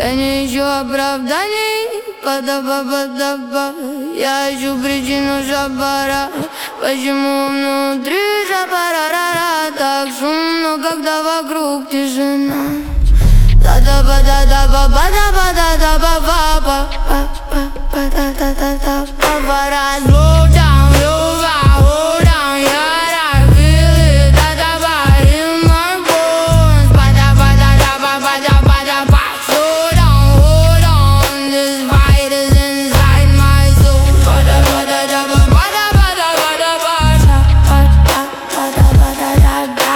Я не ищу оправданий, па-да-ба-ба-да-ба. Я ищу причину жабара. Почему внутри жабара-ра-ра так шумно, когда вокруг тишина? Да-да-ба-да-да-ба-ба-да-ба-ба-ба-ба-ба-да-да-да-да-ба-ба. Slow down, slow down, hold on, yeah, I feel it. Da-da-ba in my bones. Ba-da-ba-da-da-ba-ba-da-ba-da-ba. Slow down, hold on, this fight is inside my soul. Ba-da-ba-da-da-ba-ba-da-ba-da-ba-da-ba. Ba-da-ba-da-da-da.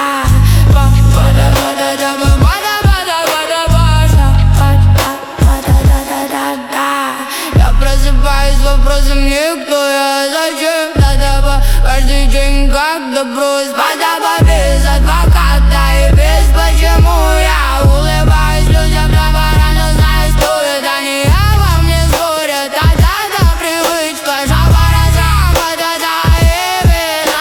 Я просыпаюсь с вопросом не кто я, зачем, да-да-ба. Каждый день как доброс, ба-да-ба. Без адвоката и без почему. Я улыбаюсь людям жабара, но знаю, что это не я во мне спорят. Да-да-да, привычка жабара, сам, ба-да-да, и вина.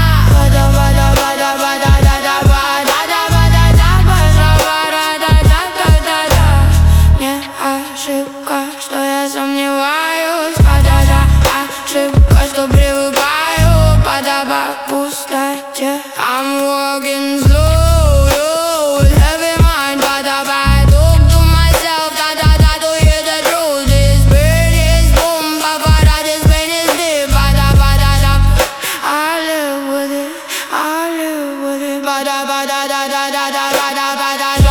Ба-да-ба-да-ба-да-ба-да-да-ба. Да-да-ба-да-да-ба, жабара, да-да-да-да-да. Не ошибка, что я сомневаюсь, па-да-да. Ошибка, что привыкаю, па-да-ба, к пустоте. I'm walking slow, with heavy mind, па-да-ба. I talk to myself, да-да-да, to hear the truth. This pain is boom, па-ба-да, this pain is deep, па-да-ба-да-да. I live with it, I live with it, па-да-ба-да-да-да-да-да-ба-да-ба-да.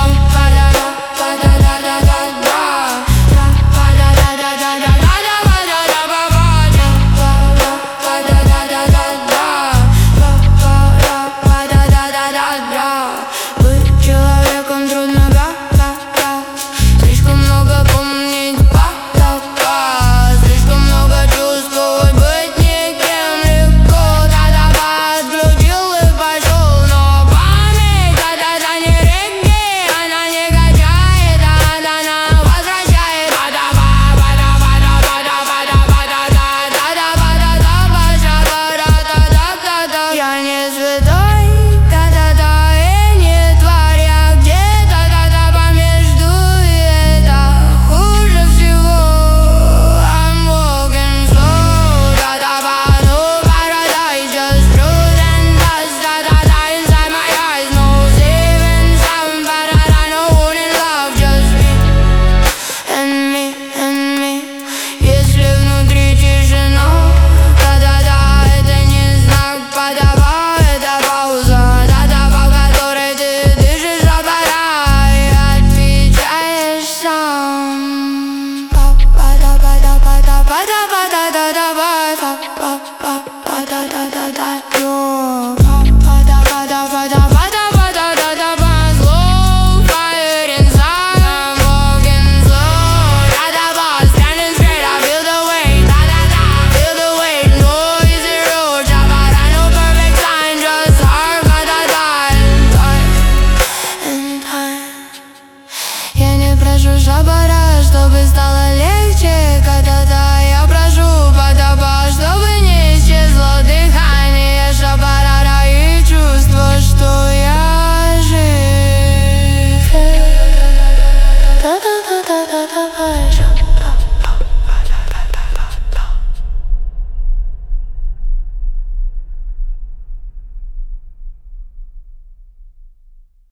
Быть человеком трудно, да-да-да. Слишком много помнить, па-да-да. Слишком много чувствовать, быть никем легко, да-да-да. Отключил и пошел, но память, да-да-да, не регги. Она не качает, она возвращает, па-да-ба, па-да-ба-да-ба-да-ба-да-ба-да-да. Да-да-ба-да-да-ба, жабара-да-да-да-да. Я не святой, да-да-да, и не тварь, я где-то, да-да-ба, между, и это хуже всего. I'm walking slow, да-да-ба, no paradise, just truth and dust, да-да-да, inside my eyes, no saving some, да-да-да, no one in love, just me and me and me. Если внутри тишина, да-да-да, это не знак, па-да-ба, это пауза, да-да-ба, в которой ты дышишь, жабара, и отвечаешь сам. Па-па-да-па-да-па-да-па-да-да-да-ба, па-па-па-да-да-да-да-да. Па-па-да-па-да-па-да-па-да-да-да-ба. Slow fire inside, I'm walking slow, да-да-ба, standing straight, I feel the weight, да-да-да, feel the weight, noisy road, жабара, no perfect sign, just heart, ба-да-да, in time. Я не прошу жабара.